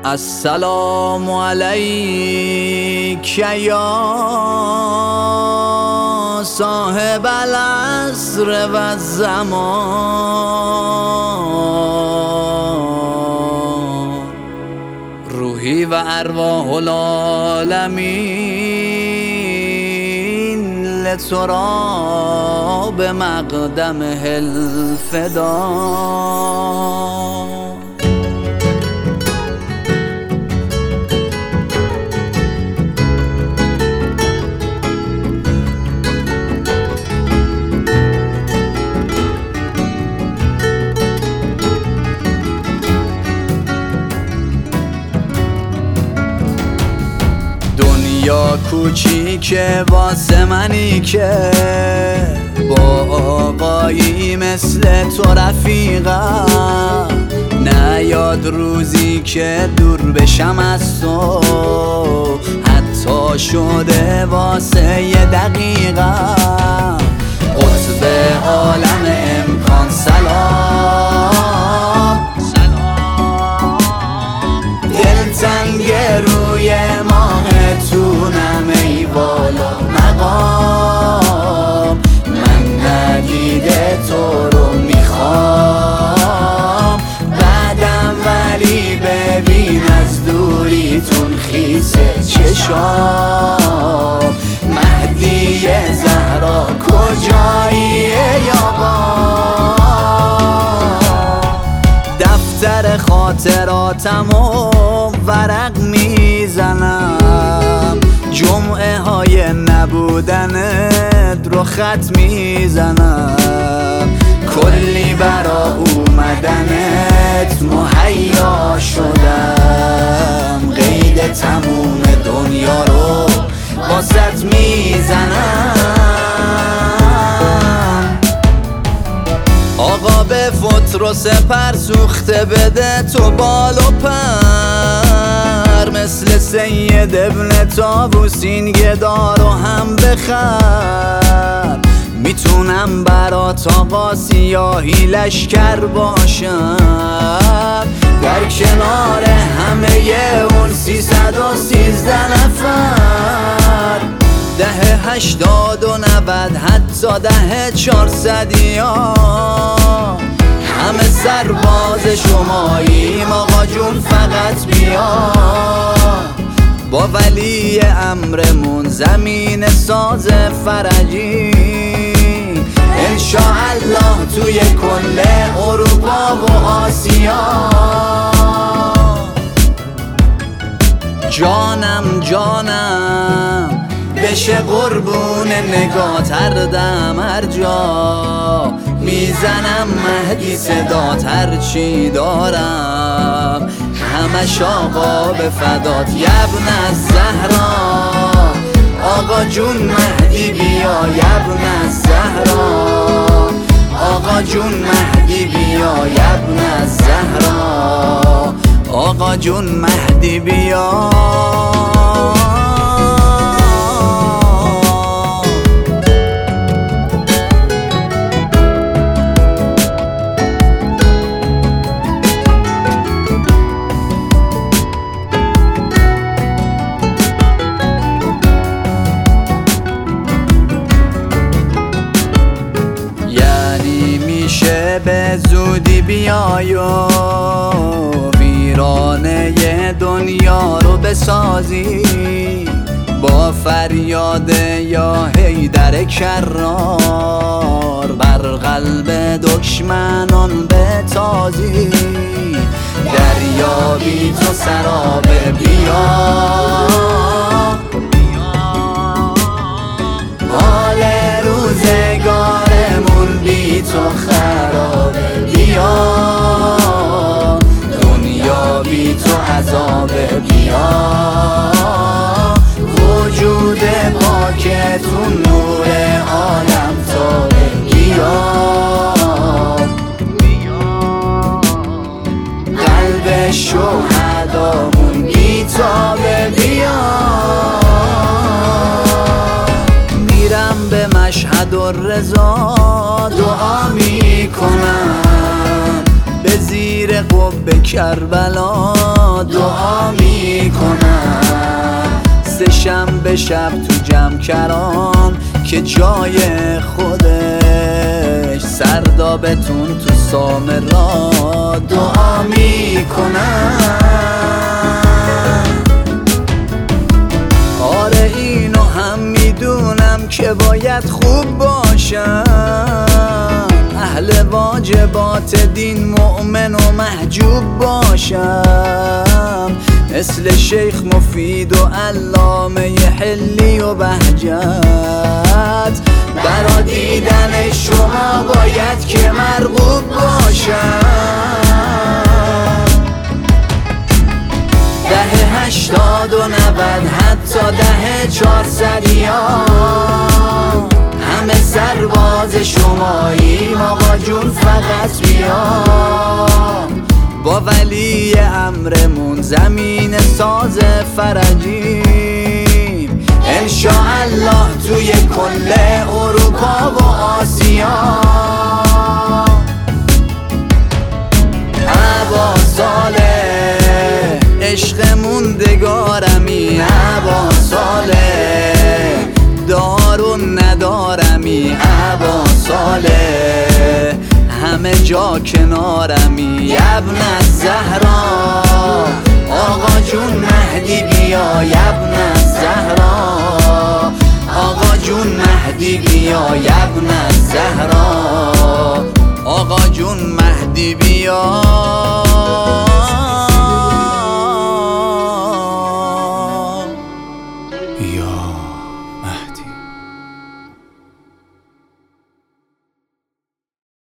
السلام علیک یا صاحب العصر و الزمان، روحی و ارواح العالمین لتراب مقدمه الفدا. یا کوچیکه واسه منی که با آقایی مثل تو رفیقم، نیاد روزی که دور بشم از تو، حتی شده واسه یه دقیقم. قطب عالم امکان سلام، دلتنگ روی ماه تونم ای بالا مقام، من ندیده تو رو میخوام بعدم، ولی ببین از دوریتون خیسه چشام. مهدی زهرا کجایی یابا؟ دفتر خاطراتمو ورق میزنم، جمعه های نبودنت رو خط میزنم، کلی برا اومدنت مهیا شدم، قید تموم دنیا رو باست میزنم. آقا به فطرس پر سوخته بده تو بال و پر، مثل سید ابن طاووسین گدا رو هم بخر. میتونم برات آقا سیاهی لشکر باشم، در کنار همه اون 313 نفر. دهه 80 و 90 حتی دهه 400 یا همه سرباز شماییم آقا جون، فقط بیا با ولی امرمون زمین ساز فرجی، انشاءالله توی کل اروپا و آسیا. جانم جانم بشه قربون نگات هر دم هر جا، میزنم مهدی صدات هر چی دارم، همش آقا به فدات یبن الزهرا. آقا جون مهدی بیا یبن الزهرا، آقا جون مهدی بیا یبن الزهرا، آقا جون مهدی بیا. به زودی بیای و ویرانه دنیا رو بسازی، با فریاد یا حیدر کرار بر قلب دشمنان بتازی. دریابی تو سرابه بیا، حال روزگارمون بی تو خرابه بیا، دنیا بی تو عذابه بیا، وجود پاکتون نور عالم تابه بیا، قلب شهدامون بی تابه بیا. میرم به مشهد الرضا دعا میکنم، به زیر قبه کربلا دعا میکنم. سه شنبه شب تو جمکران که جای خودش، سردابتون تو سامرا دعا میکنم. آره اینو هم میدونم که باید خوب باشم، اهل واجبات دین مؤمن و محجوب باشم، مثل شیخ مفید و علامه حلی و بهجت. برا دیدن شما باید که مرغوب باشم. دهه 80 و 90 حتی دهه 400 همه سرباز شماییم آقا جون فقط بیا. با ولی امرمون زمین ساز فرجیم، انشاءالله توی کل اروپا و آسیا. عبا ساله عشق موندگارمی، عبا ساله دارون ندارمی، عبا ساله همه جا کنارمی. ابن الزهرا آقا جون مهدی بیا، ابن الزهرا آقا جون مهدی بیا، ابن الزهرا آقا جون مهدی بیا.